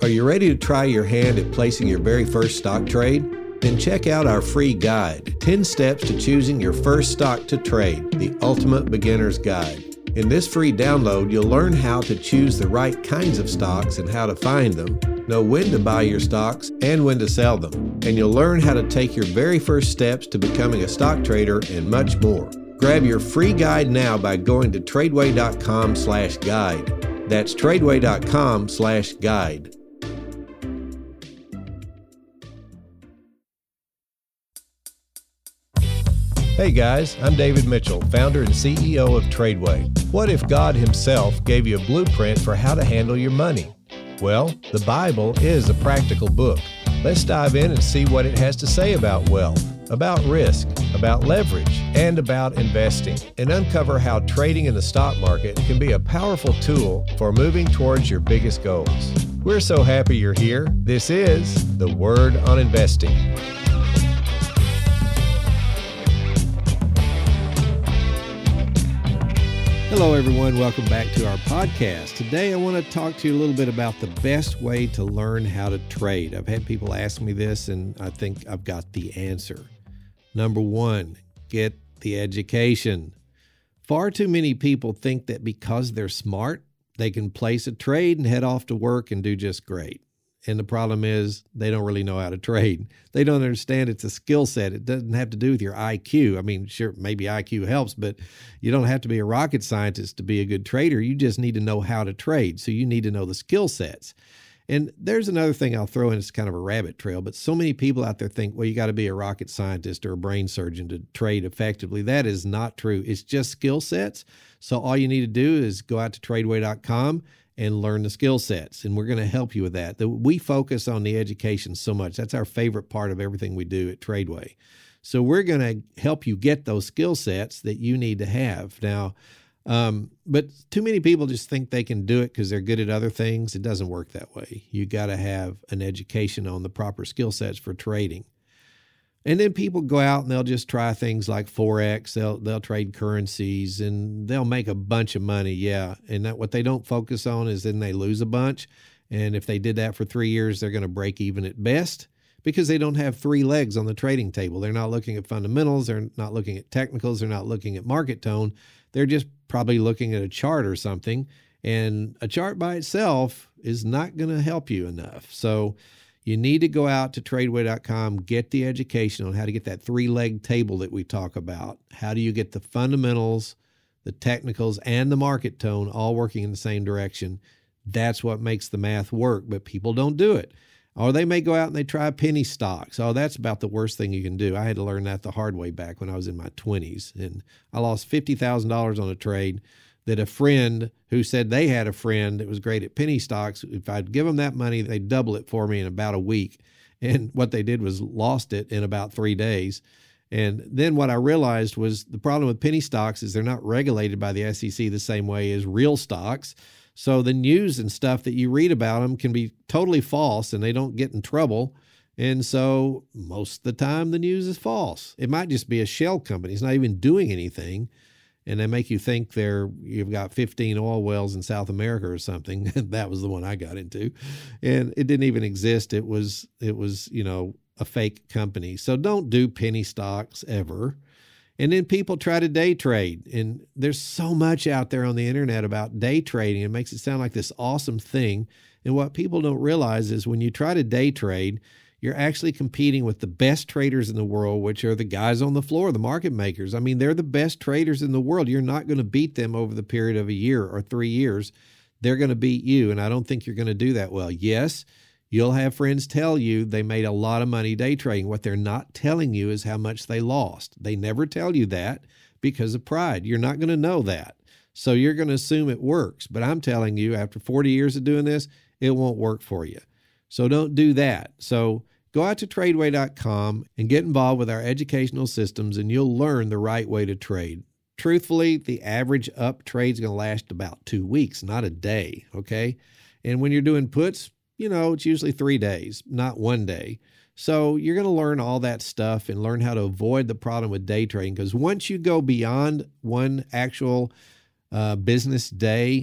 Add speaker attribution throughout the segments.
Speaker 1: Are you ready to try your hand at placing your very first stock trade? Then check out our free guide, 10 Steps to Choosing Your First Stock to Trade, the Ultimate Beginner's Guide. In this free download, you'll learn how to choose the right kinds of stocks and how to find them, know when to buy your stocks and when to sell them, and you'll learn how to take your very first steps to becoming a stock trader and much more. Grab your free guide now by going to tradeway.com/guide. That's tradeway.com/guide. Hey guys, I'm David Mitchell, founder and CEO of Tradeway. What if God himself gave you a blueprint for how to handle your money? Well, the Bible is a practical book. Let's dive in and see what it has to say about wealth, about risk, about leverage, and about investing, and uncover how trading in the stock market can be a powerful tool for moving towards your biggest goals. We're so happy you're here. This is The Word on Investing. Hello, everyone. Welcome back to our podcast. Today, I want to talk to you a little bit about the best way to learn how to trade. I've had people ask me this, and I think I've got the answer. Number one, get the education. Far too many people think that because they're smart, they can place a trade and head off to work and do just great. And the problem is they don't really know how to trade. They don't understand it's a skill set. It doesn't have to do with your IQ. I mean, sure, maybe IQ helps, but you don't have to be a rocket scientist to be a good trader. You just need to know how to trade. So you need to know the skill sets. And there's another thing I'll throw in. It's kind of a rabbit trail, but so many people out there think, well, you got to be a rocket scientist or a brain surgeon to trade effectively. That is not true. It's just skill sets. So all you need to do is go out to tradeway.com and learn the skill sets. And we're going to help you with that. We focus on the education so much. That's our favorite part of everything we do at Tradeway. So we're going to help you get those skill sets that you need to have. Now, but too many people just think they can do it because they're good at other things. It doesn't work that way. You got to have an education on the proper skill sets for trading. And then people go out and they'll just try things like Forex. They'll trade currencies and they'll make a bunch of money. Yeah. And what they don't focus on is then they lose a bunch. And if they did that for 3 years, they're going to break even at best because they don't have three legs on the trading table. They're not looking at fundamentals. They're not looking at technicals. They're not looking at market tone. They're just probably looking at a chart or something. And a chart by itself is not going to help you enough. So you need to go out to tradeway.com, get the education on how to get that three-leg table that we talk about. How do you get the fundamentals, the technicals, and the market tone all working in the same direction? That's what makes the math work, but people don't do it. Or they may go out and they try penny stocks. Oh, that's about the worst thing you can do. I had to learn that the hard way back when I was in my 20s, and I lost $50,000 on a trade that a friend who said they had a friend that was great at penny stocks, if I'd give them that money, they'd double it for me in about a week. And what they did was lost it in about 3 days. And then what I realized was the problem with penny stocks is they're not regulated by the SEC the same way as real stocks. So the news and stuff that you read about them can be totally false and they don't get in trouble. And so most of the time the news is false. It might just be a shell company. It's not even doing anything. And they make you think you've got 15 oil wells in South America or something. That was the one I got into. And it didn't even exist. It was, a fake company. So don't do penny stocks ever. And then people try to day trade. And there's so much out there on the internet about day trading. It makes it sound like this awesome thing. And what people don't realize is when you try to day trade, you're actually competing with the best traders in the world, which are the guys on the floor, the market makers. I mean, they're the best traders in the world. You're not going to beat them over the period of a year or 3 years. They're going to beat you, and I don't think you're going to do that well. Yes, you'll have friends tell you they made a lot of money day trading. What they're not telling you is how much they lost. They never tell you that because of pride. You're not going to know that. So you're going to assume it works. But I'm telling you, after 40 years of doing this, it won't work for you. So don't do that. So go out to tradeway.com and get involved with our educational systems, and you'll learn the right way to trade. Truthfully, the average up trade is going to last about 2 weeks, not a day, okay? And when you're doing puts, it's usually 3 days, not 1 day. So you're going to learn all that stuff and learn how to avoid the problem with day trading, because once you go beyond one actual business day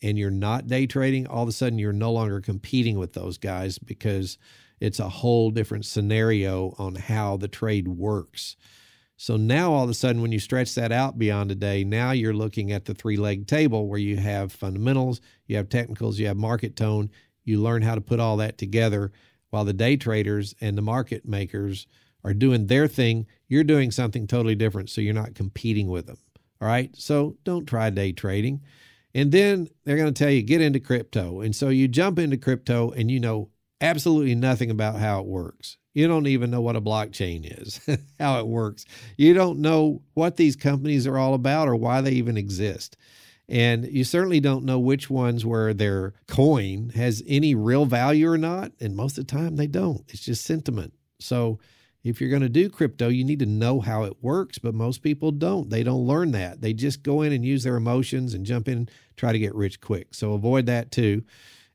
Speaker 1: and you're not day trading, all of a sudden you're no longer competing with those guys because it's a whole different scenario on how the trade works. So now all of a sudden, when you stretch that out beyond a day, now you're looking at the three-leg table where you have fundamentals, you have technicals, you have market tone. You learn how to put all that together while the day traders and the market makers are doing their thing. You're doing something totally different, so you're not competing with them. All right? So don't try day trading. And then they're going to tell you, get into crypto. And so you jump into crypto and you know absolutely nothing about how it works. You don't even know what a blockchain is, how it works. You don't know what these companies are all about or why they even exist. And you certainly don't know which ones where their coin has any real value or not. And most of the time they don't. It's just sentiment. So if you're going to do crypto, you need to know how it works, but most people don't. They don't learn that. They just go in and use their emotions and jump in, try to get rich quick. So avoid that too.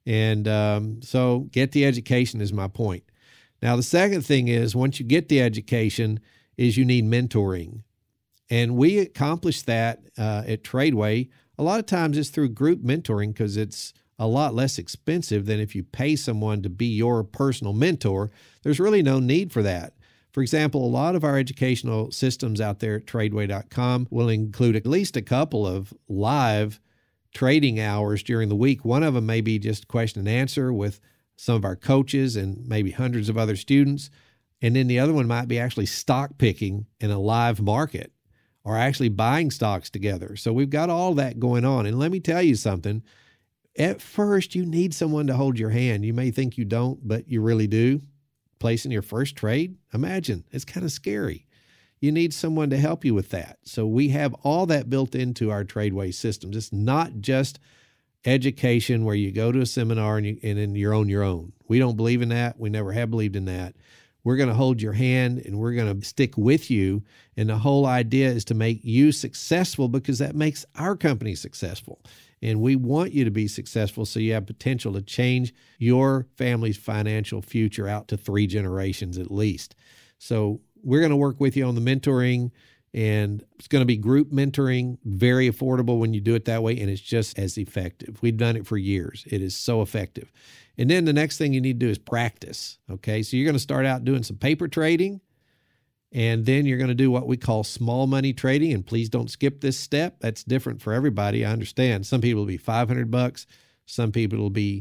Speaker 1: And so get the education is my point. Now, the second thing is once you get the education is you need mentoring. And we accomplish that at Tradeway. A lot of times it's through group mentoring because it's a lot less expensive than if you pay someone to be your personal mentor. There's really no need for that. For example, a lot of our educational systems out there at Tradeway.com will include at least a couple of live trading hours during the week. One of them may be just question and answer with some of our coaches and maybe hundreds of other students. And then the other one might be actually stock picking in a live market or actually buying stocks together. So we've got all that going on. And let me tell you something. At first, you need someone to hold your hand. You may think you don't, but you really do. Placing your first trade, imagine, it's kind of scary. You need someone to help you with that. So we have all that built into our Tradeway systems. It's not just education where you go to a seminar and then you're on your own. We don't believe in that. We never have believed in that. We're going to hold your hand and we're going to stick with you. And the whole idea is to make you successful because that makes our company successful. And we want you to be successful so you have potential to change your family's financial future out to 3 generations at least. So we're going to work with you on the mentoring. And it's going to be group mentoring, very affordable when you do it that way, and it's just as effective. We've done it for years. It is so effective. And then the next thing you need to do is practice, okay? So you're going to start out doing some paper trading, and then you're going to do what we call small money trading, and please don't skip this step. That's different for everybody, I understand. Some people will be $500, some people will be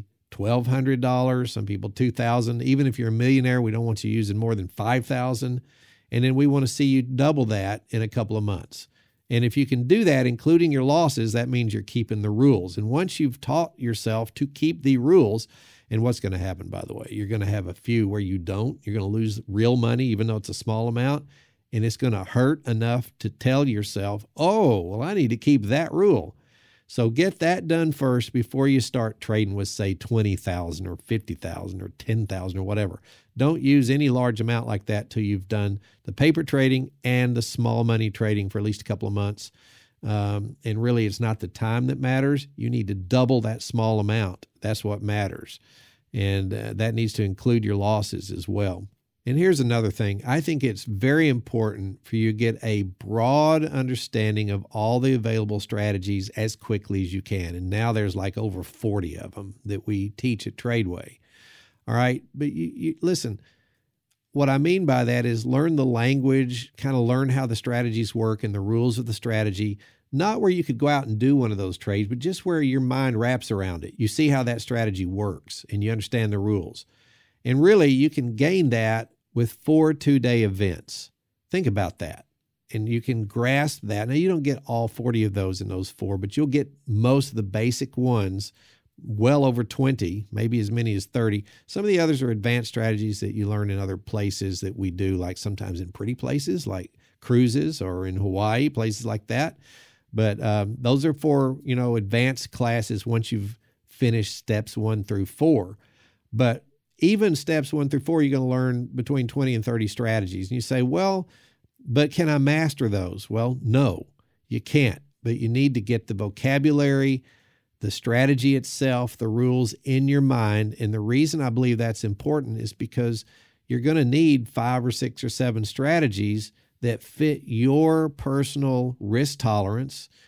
Speaker 1: $1,200, some people $2,000. Even if you're a millionaire, we don't want you using more than $5,000. And then we want to see you double that in a couple of months. And if you can do that, including your losses, that means you're keeping the rules. And once you've taught yourself to keep the rules, and what's going to happen, by the way, you're going to have a few where you don't. You're going to lose real money, even though it's a small amount. And it's going to hurt enough to tell yourself, oh, well, I need to keep that rule. So get that done first before you start trading with, say, 20,000 or 50,000 or 10,000 or whatever. Don't use any large amount like that till you've done the paper trading and the small money trading for at least a couple of months. And really, it's not the time that matters. You need to double that small amount. That's what matters. And that needs to include your losses as well. And here's another thing. I think it's very important for you to get a broad understanding of all the available strategies as quickly as you can. And now there's like over 40 of them that we teach at Tradeway. All right. But you listen, what I mean by that is learn the language, kind of learn how the strategies work and the rules of the strategy, not where you could go out and do one of those trades, but just where your mind wraps around it. You see how that strategy works and you understand the rules. And really, you can gain that with 4 2-day events. Think about that. And you can grasp that. Now, you don't get all 40 of those in those 4, but you'll get most of the basic ones, well over 20, maybe as many as 30. Some of the others are advanced strategies that you learn in other places that we do, like sometimes in pretty places like cruises or in Hawaii, places like that. But those are for, advanced classes once you've finished steps 1 through 4. But even steps 1 through 4, you're going to learn between 20 and 30 strategies. And you say, well, but can I master those? Well, no, you can't. But you need to get the vocabulary, the strategy itself, the rules in your mind. And the reason I believe that's important is because you're going to need 5 or 6 or 7 strategies that fit your personal risk tolerance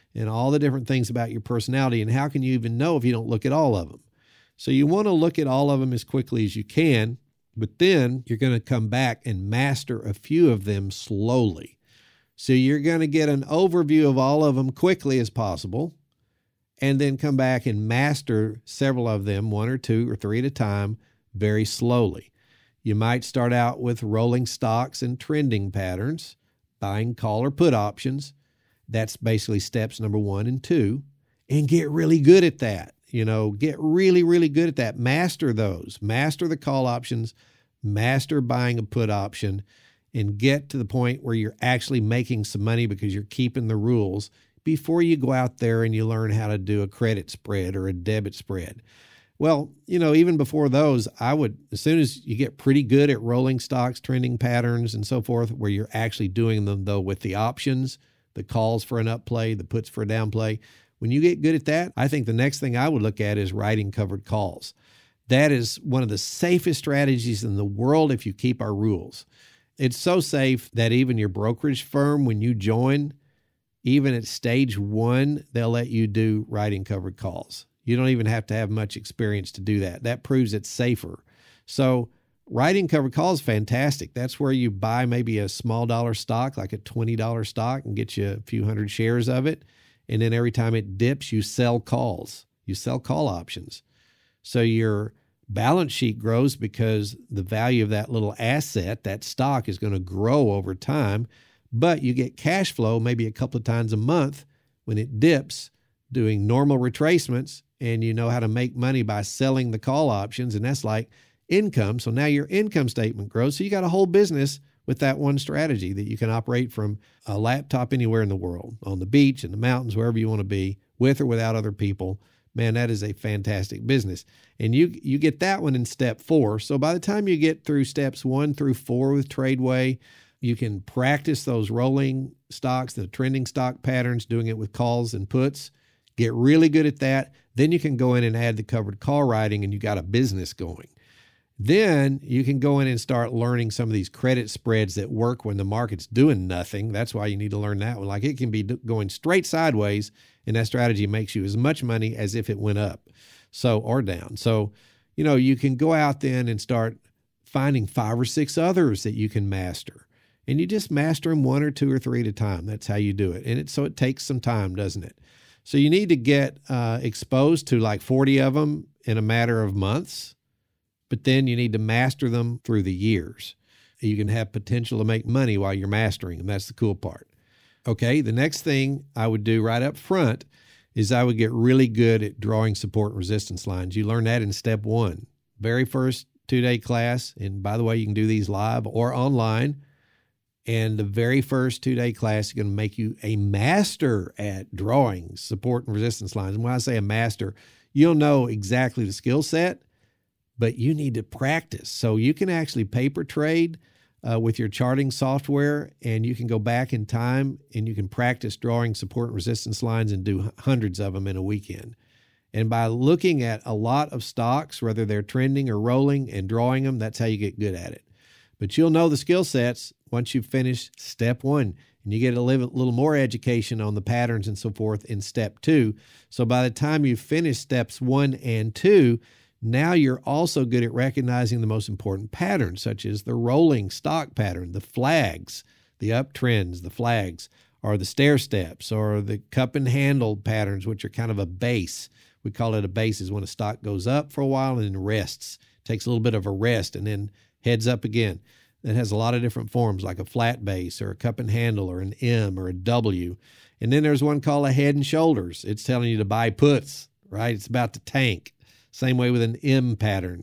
Speaker 1: and all the different things about your personality. And how can you even know if you don't look at all of them? So you want to look at all of them as quickly as you can, but then you're going to come back and master a few of them slowly. So you're going to get an overview of all of them quickly as possible, and then come back and master several of them, 1 or 2 or 3 at a time, very slowly. You might start out with rolling stocks and trending patterns, buying call or put options. That's basically steps number 1 and 2, and get really good at that. Get really, really good at that. Master those. Master the call options. Master buying a put option, and get to the point where you're actually making some money because you're keeping the rules before you go out there and you learn how to do a credit spread or a debit spread. Well, even before those, I would, as soon as you get pretty good at rolling stocks, trending patterns, and so forth, where you're actually doing them, though, with the options, the calls for an up play, the puts for a down play, when you get good at that, I think the next thing I would look at is writing covered calls. That is one of the safest strategies in the world if you keep our rules. It's so safe that even your brokerage firm, when you join, even at stage 1, they'll let you do writing covered calls. You don't even have to have much experience to do that. That proves it's safer. So writing covered calls is fantastic. That's where you buy maybe a small dollar stock, like a $20 stock, and get you a few hundred shares of it. And then every time it dips, you sell calls. You sell call options. So your balance sheet grows because the value of that little asset, that stock, is going to grow over time. But you get cash flow maybe a couple of times a month when it dips, doing normal retracements, and you know how to make money by selling the call options, and that's like income. So now your income statement grows. So you got a whole business with that one strategy that you can operate from a laptop anywhere in the world, on the beach, in the mountains, wherever you want to be, with or without other people. Man, that is a fantastic business. And you get that one in step 4. So by the time you get through steps 1 through 4 with Tradeway, you can practice those rolling stocks, the trending stock patterns, doing it with calls and puts. Get really good at that. Then you can go in and add the covered call writing, and you got a business going. Then you can go in and start learning some of these credit spreads that work when the market's doing nothing. That's why you need to learn that one. Like, it can be going straight sideways, and that strategy makes you as much money as if it went up, or down. So, you can go out then and start finding 5 or 6 others that you can master. And you just master them 1 or 2 or 3 at a time. That's how you do it. And so it takes some time, doesn't it? So you need to get exposed to like 40 of them in a matter of months. But then you need to master them through the years. You can have potential to make money while you're mastering them. That's the cool part. Okay, the next thing I would do right up front is I would get really good at drawing support and resistance lines. You learn that in step 1. Very first 2-day class, and by the way, you can do these live or online. And the very first 2-day class is going to make you a master at drawing support and resistance lines. And when I say a master, you'll know exactly the skill set, but you need to practice. So you can actually paper trade with your charting software, and you can go back in time and you can practice drawing support and resistance lines and do hundreds of them in a weekend. And by looking at a lot of stocks, whether they're trending or rolling, and drawing them, that's how you get good at it. But you'll know the skill sets once you finish step 1, and you get a little more education on the patterns and so forth in step 2. So by the time you finish steps 1 and 2, now you're also good at recognizing the most important patterns, such as the rolling stock pattern, the flags, the uptrends, the flags, or the stair steps, or the cup and handle patterns, which are kind of a base. We call it a base is when a stock goes up for a while and then rests, takes a little bit of a rest, and then heads up again. That has a lot of different forms, like a flat base or a cup and handle or an M or a W. And then there's one called a head and shoulders. It's telling you to buy puts, right? It's about to tank. Same way with an M pattern.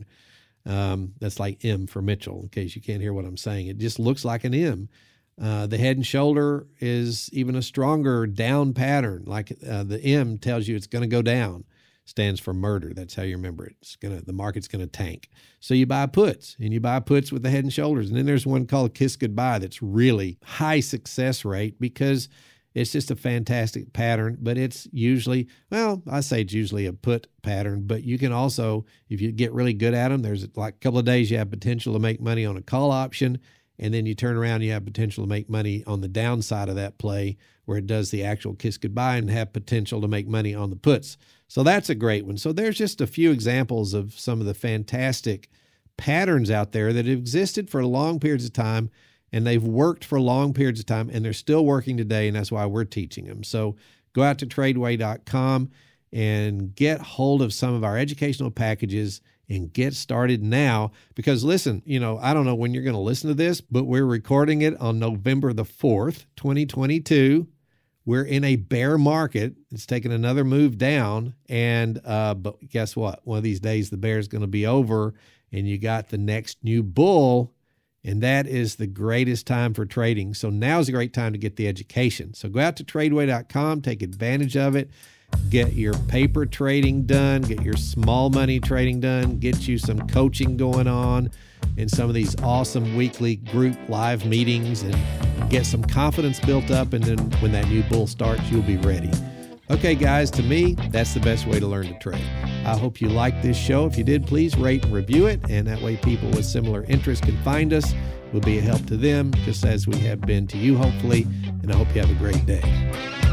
Speaker 1: That's like M for Mitchell, in case you can't hear what I'm saying. It just looks like an M. The head and shoulder is even a stronger down pattern. Like the M tells you it's going to go down. Stands for murder. That's how you remember it. The market's going to tank. So you buy puts, and you buy puts with the head and shoulders. And then there's one called Kiss Goodbye that's really high success rate because it's just a fantastic pattern, but it's usually, I say it's usually a put pattern, but you can also, if you get really good at them, there's like a couple of days you have potential to make money on a call option, and then you turn around, you have potential to make money on the downside of that play where it does the actual kiss goodbye and have potential to make money on the puts. So that's a great one. So there's just a few examples of some of the fantastic patterns out there that have existed for long periods of time, and they've worked for long periods of time, and they're still working today, and that's why we're teaching them. So go out to tradeway.com and get hold of some of our educational packages and get started now. Because listen, I don't know when you're going to listen to this, but we're recording it on November the 4th, 2022. We're in a bear market. It's taken another move down. And but guess what? One of these days, the bear is going to be over, and you got the next new bull. And that is the greatest time for trading. So now's a great time to get the education. So go out to tradeway.com, take advantage of it, get your paper trading done, get your small money trading done, get you some coaching going on in some of these awesome weekly group live meetings, and get some confidence built up. And then when that new bull starts, you'll be ready. Okay, guys, to me, that's the best way to learn to trade. I hope you liked this show. If you did, please rate and review it, and that way people with similar interests can find us. We'll be a help to them, just as we have been to you, hopefully, and I hope you have a great day.